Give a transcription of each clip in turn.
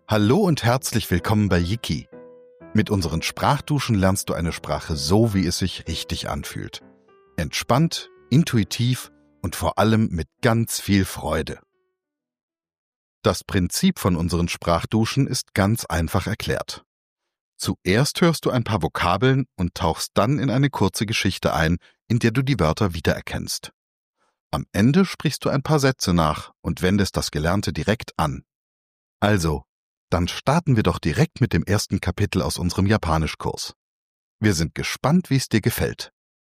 Hallo und herzlich willkommen bei Yiki. Mit unseren Sprachduschen lernst du eine Sprache so, wie es sich richtig anfühlt. Entspannt, intuitiv und vor allem mit ganz viel Freude. Das Prinzip von unseren Sprachduschen ist ganz einfach erklärt. Zuerst hörst du ein paar Vokabeln und tauchst dann in eine kurze Geschichte ein, in der du die Wörter wiedererkennst. Am Ende sprichst du ein paar Sätze nach und wendest das Gelernte direkt an. Also, dann starten wir doch direkt mit dem ersten Kapitel aus unserem Japanischkurs. Wir sind gespannt, wie es dir gefällt.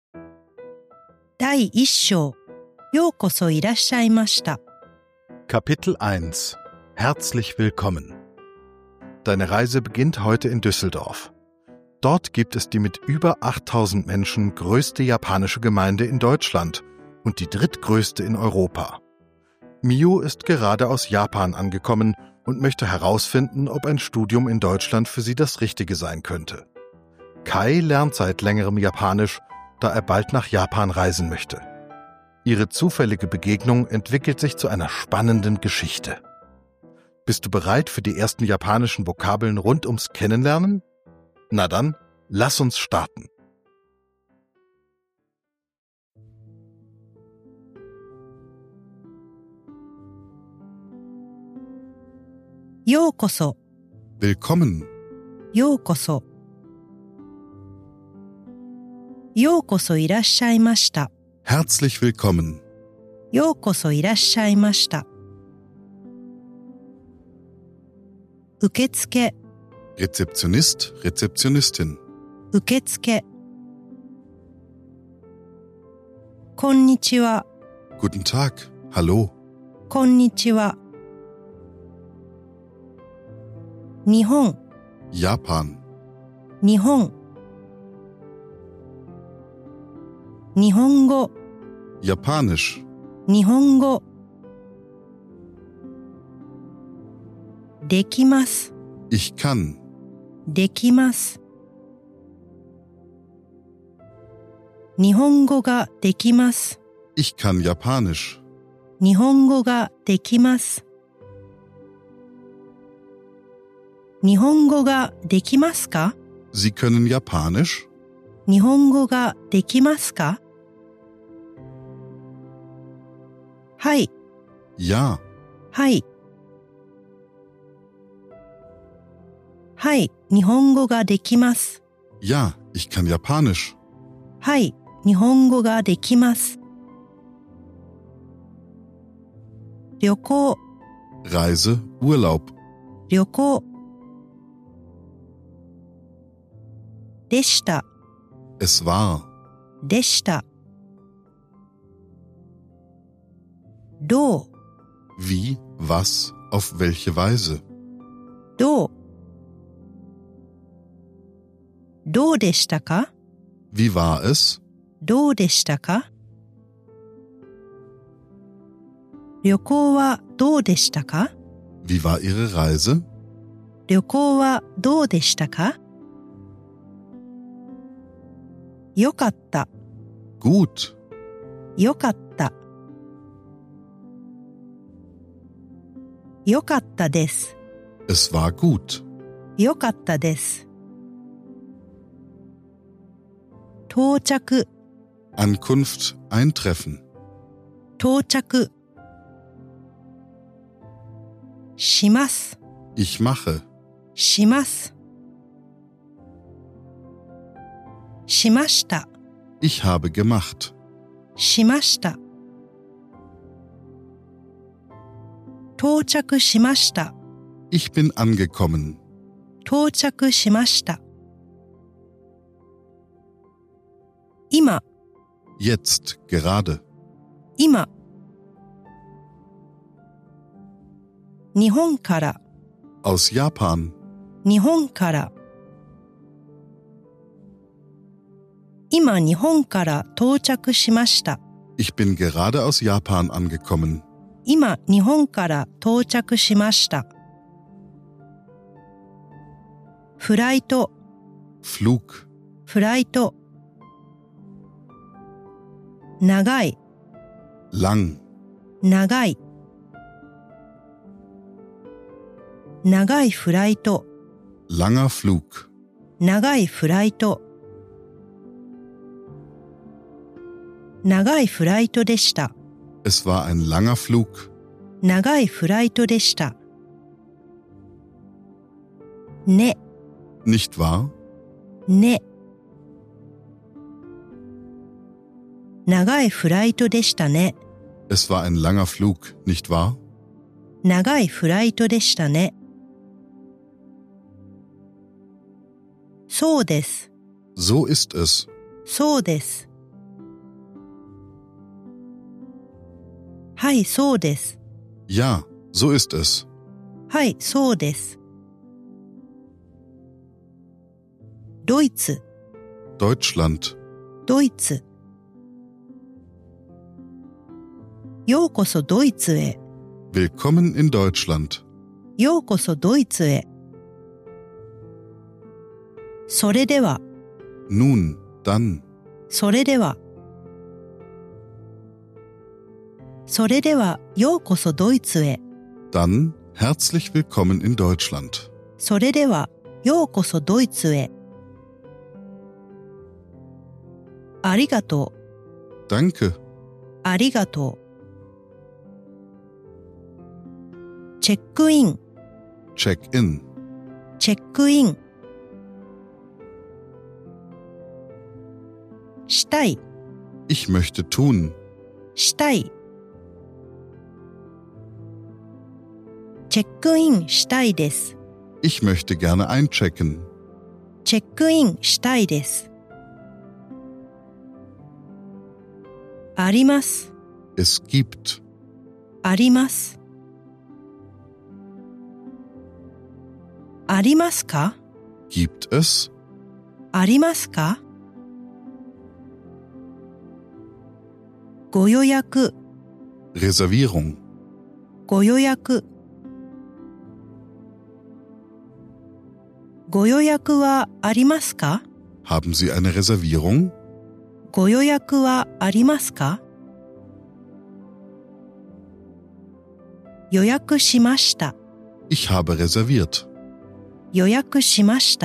第1章ようこそいらっしゃいました Kapitel 1 Herzlich willkommen. Deine Reise beginnt heute in Düsseldorf. Dort gibt es die mit über 8000 Menschen größte japanische Gemeinde in Deutschland und die drittgrößte in Europa. Miu ist gerade aus Japan angekommen und möchte herausfinden, ob ein Studium in Deutschland für sie das Richtige sein könnte. Kai lernt seit längerem Japanisch, da er bald nach Japan reisen möchte. Ihre zufällige Begegnung entwickelt sich zu einer spannenden Geschichte. Bist du bereit für die ersten japanischen Vokabeln rund ums Kennenlernen? Na dann, lass uns starten. ようこそ Willkommen. ようこそようこそいらっしゃいました Herzlich willkommen. ようこそいらっしゃいました受付 Rezeptionist, Rezeptionistin. 受付こんにちは Guten Tag. Hallo. こんにちは日本 Japan. 日本日本語 Japanisch. 日本語できます Ich kann. できます日本語ができます Ich kann Japanisch. 日本語ができます日本語ができますか Sie können Japanisch? 日本語ができますかはい Ja. はいはい日本語ができます Ja, ich kann Japanisch. はい日本語ができます旅行 Reise, Urlaub. 旅行でした Es war. でしたどう Wie, was, auf welche Weise. どうどうでしたか Wie war es? どうでしたか旅行はどうでしたか Wie war Ihre Reise? 旅行はどうでしたかよかった Gut. よかったよかったです Es war gut. よかったです到着 Ankunft, Eintreffen. 到着します Ich mache. しますしました Ich habe gemacht. しました到着しました Ich bin angekommen. 到着しました今 Jetzt, gerade. 今日本から Aus Japan. 日本から今日本から到着しました Ich bin gerade aus Japan angekommen. 今日本から到着しましたフライト Flug. フライト長い Lang. 長い長いフライト、 Langer Flug. 長いフライト。長いフライトでした。 Es war ein langer Flug. 長いフライトでした。ね、 Nicht wahr? ね。長いフライトでしたね。 Es war ein langer Flug, nicht wahr? 長いフライトでしたね。そうです。 So ist es. そうです。はい、そうです。 Ja, so ist es. はい、そうです。ドイツ、 Deutschland. ドイツ。ようこそドイツへ。 Willkommen in Deutschland. ようこそドイツへ。それでは、 Nun, dann. それでは。それでは、ようこそドイツへ。 Dann herzlich willkommen in Deutschland. それでは、ようこそドイツへ。ありがとう。 Danke. ありがとう。チェックイン、 Check-in. チェックイン。したい、 Ich möchte tun. したい。チェックインしたいです。 Ich möchte gerne einchecken. チェックインしたいです。あります。 Es gibt. あります。ありますか？ Gibt es? ありますか？ご予約、 Reservierung. ご予約。ご予約はありますか？ Haben Sie eine Reservierung? ご予約はありますか？予約しました。 Ich habe reserviert. 予約しました。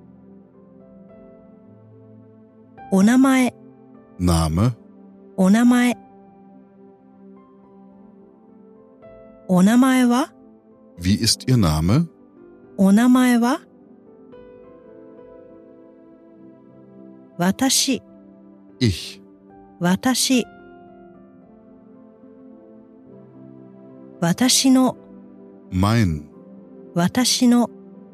お名前、 Name. お名前。お名前は？ Wie ist Ihr Name? お名前は？私、 Ich. 私。私の、 Mein. 私の。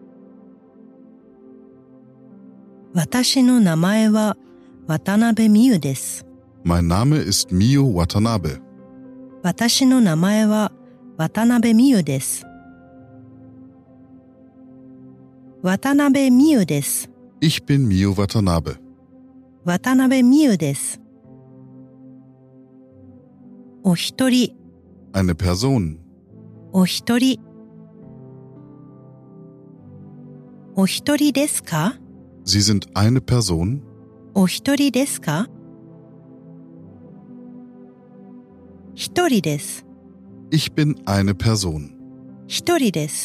私の名前は渡辺美優です。 Mein Name ist Mio Watanabe. 私の名前は渡辺美優です。渡辺美優です。 Ich bin Mio Watanabe. 渡辺美優です。お一人、 Eine Person. お一人。お一人ですか？ Sie sind eine Person? お一人ですか？一人です。 Ich bin eine Person. 一人です。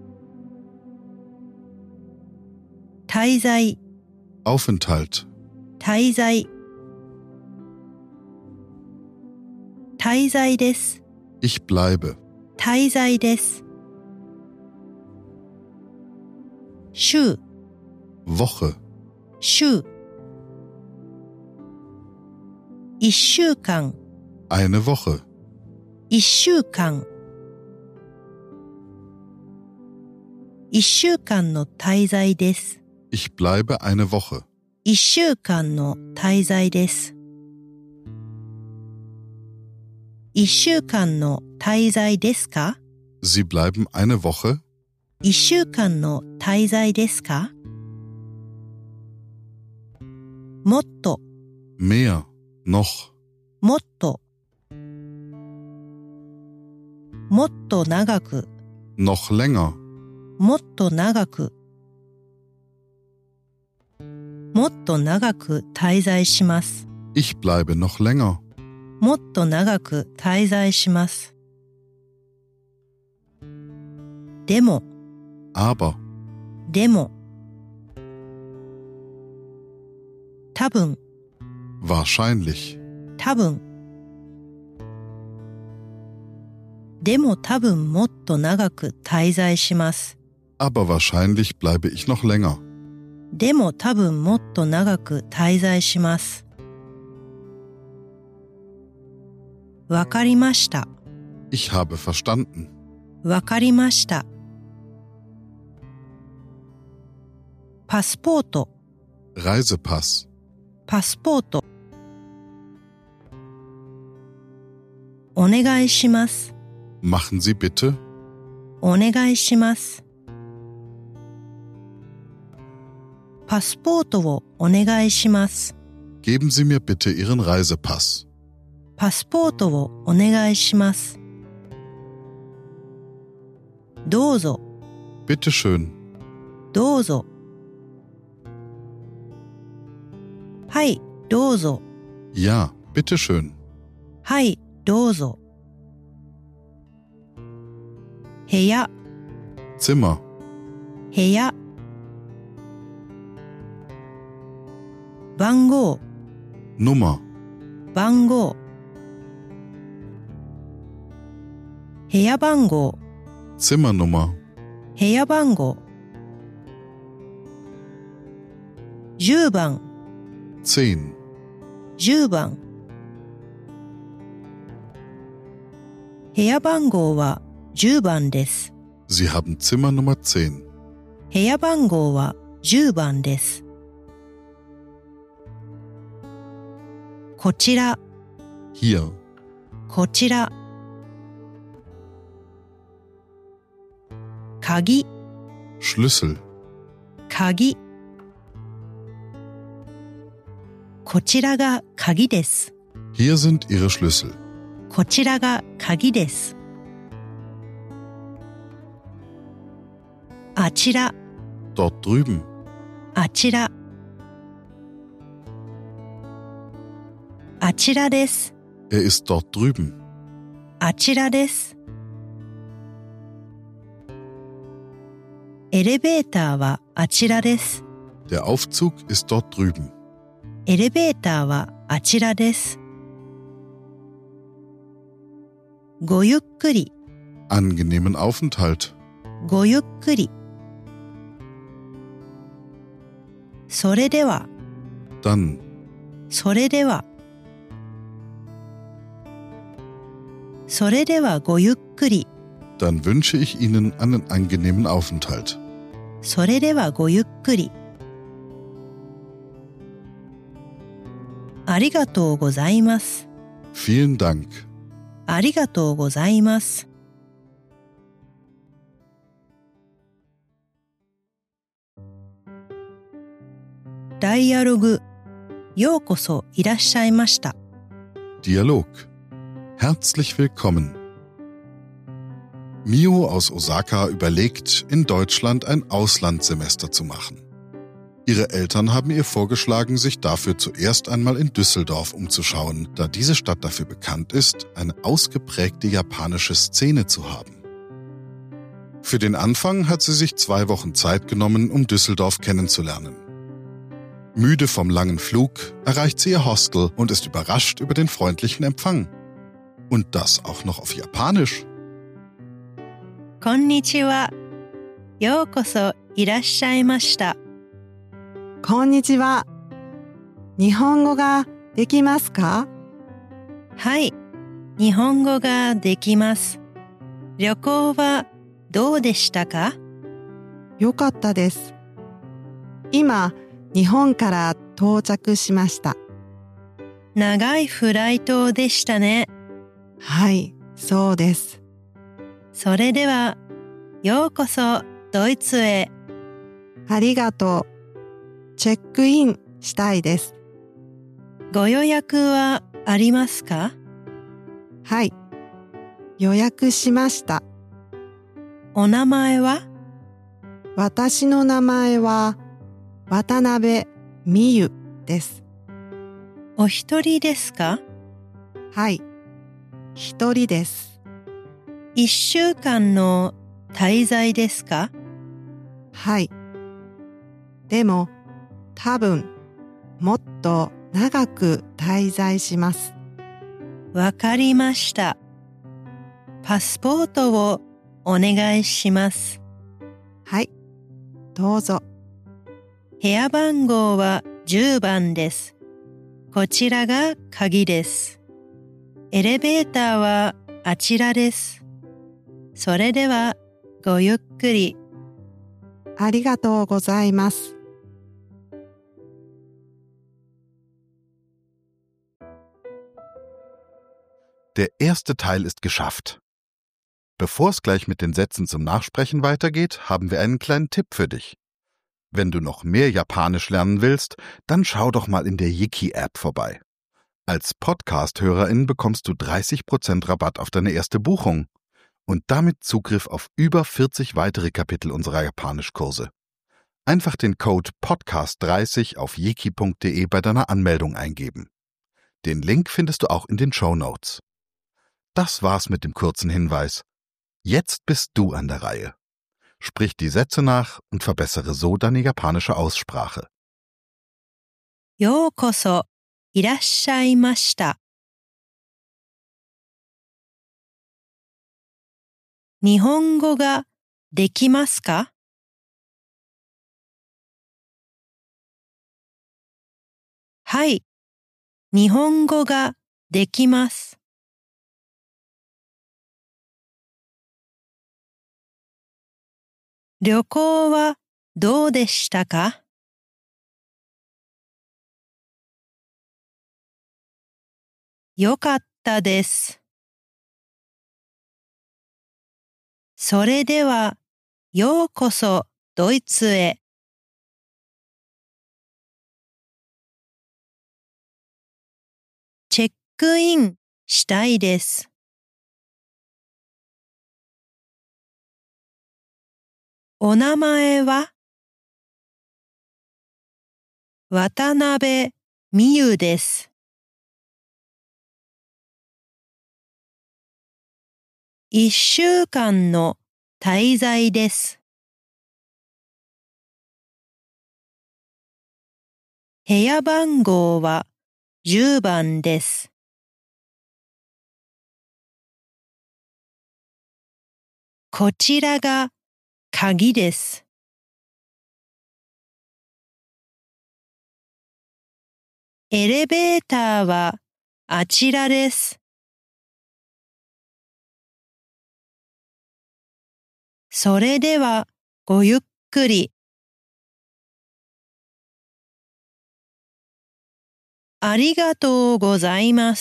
滞在、 Aufenthalt. 滞在。滞在です。 Ich bleibe. 滞在です。週、 Woche. 週。一週間、 Eine Woche. 一週間。一週間の滞在です。 Ich bleibe eine Woche. 一週間の滞在です。一週間の滞在ですか？ Sie bleiben eine Woche? 一週間の滞在ですか？もっと、 Mehr. Noch. もっと。もっと長く、 Noch länger. もっと長く。もっと長く滞在します。 Ich bleibe noch länger. もっと長く滞在します。 でも、 aber, でも。多分、 wahrscheinlich, 多分。でも多分もっと長く滞在します。 aber wahrscheinlich bleibe ich noch länger. でも多分もっと長く滞在します。わかりました。 Ich habe verstanden. わかりました。パスポート、 Reisepass, パスポート。お願いします。 machen Sie bitte, お願いします。パスポートをお願いします。 geben Sie mir bitte Ihren Reisepass. パスポートをお願いします。どうぞ、 Bitte schön, どうぞ。はい、どうぞ。 ja, bitte schön, はい、どうぞ。部屋、 Zimmer, 部屋。番号、 Nummer, 番号。部屋番号、 Zimmernummer, 部屋番号。10番、 10, 10番。部屋番号は10番です。 Sie haben Zimmernummer 10. 部屋番号は10番です。こちら、 Hier, こちら。鍵、 Schlüssel, 鍵。こちらが鍵です。 hier sind Ihre Schlüssel. こちらが鍵です。あちら、 Dort drüben, あちら。あちらです。 er ist dort drüben. あちらです。エレベーターはあちらです。 Der Aufzug ist dort drüben. エレベーターはあちらです。ごゆっくり、 Angenehmen Aufenthalt. ごゆっくり。それでは、 Dann, それでは。それではごゆっくり。 dann wünsche ich Ihnen einen angenehmen Aufenthalt. それではごゆっくり。ありがとうございます。 Vielen Dank. ありがとうございます。ダイアログ、ようこそいらっしゃいました。 Dialog. Herzlich willkommen. Mio aus Osaka überlegt, in Deutschland ein Auslandssemester zu machen. Ihre Eltern haben ihr vorgeschlagen, sich dafür zuerst einmal in Düsseldorf umzuschauen, da diese Stadt dafür bekannt ist, eine ausgeprägte japanische Szene zu haben. Für den Anfang hat sie sich 2 Wochen Zeit genommen, um Düsseldorf kennenzulernen. Müde vom langen Flug erreicht sie ihr Hostel und ist überrascht über den freundlichen Empfang. Und das auch noch auf Japanisch. こんにちは。ようこそいらっしゃいました。 こんにちは。日本語ができますか？ はい、日本語ができます。旅行はどうでしたか？ よかったです。今、日本から到着しました。 長いフライトでしたね。 はい、そうです。 それでは、ようこそドイツへ。 ありがとう。チェックインしたいです。 ご予約はありますか？ はい、予約しました。 お名前は？ 私の名前は渡辺美優です。 お一人ですか？ はい、一人です。 1週間の滞在ですか？ はい。でも、多分、もっと長く滞在します。 わかりました。パスポートをお願いします。 はい。どうぞ。 部屋番号は10番です。こちらが鍵です。エレベーターはあちらです。それではごゆっくり。 ありがとうございます。 Der erste Teil ist geschafft. Bevor es gleich mit den Sätzen zum Nachsprechen weitergeht, haben wir einen kleinen Tipp für dich. Wenn du noch mehr Japanisch lernen willst, dann schau doch mal in der Yiki-App vorbei. Als Podcast-Hörerin bekommst du 30% Rabatt auf deine erste Buchung und damit Zugriff auf über 40 weitere Kapitel unserer Japanischkurse. Einfach den Code PODCAST30 auf yiki.de bei deiner Anmeldung eingeben. Den Link findest du auch in den Shownotes. Das war's mit dem kurzen Hinweis. Jetzt bist du an der Reihe. Sprich die Sätze nach und verbessere so deine japanische Aussprache. ようこそいらっしゃいました。日本語ができますか？はい、日本語ができます。旅行はどうでしたか？よかったです。それでは、ようこそドイツへ。チェックインしたいです。お名前は？渡辺美優です。1週間の滞在です。部屋番号は10番です。こちらが鍵です。エレベーターはあちらです。それではごゆっくり。ありがとうございます。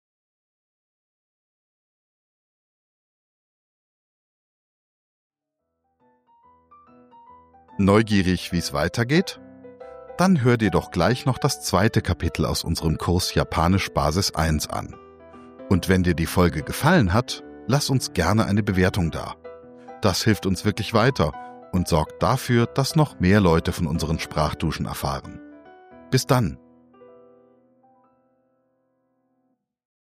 Neugierig, wie es weitergeht? Dann hör dir doch gleich noch das zweite Kapitel aus unserem Kurs Japanisch Basis 1 an. Und wenn dir die Folge gefallen hat, lass uns gerne eine Bewertung da. Das hilft uns wirklich weiter und sorgt dafür, dass noch mehr Leute von unseren Sprachduschen erfahren. Bis dann!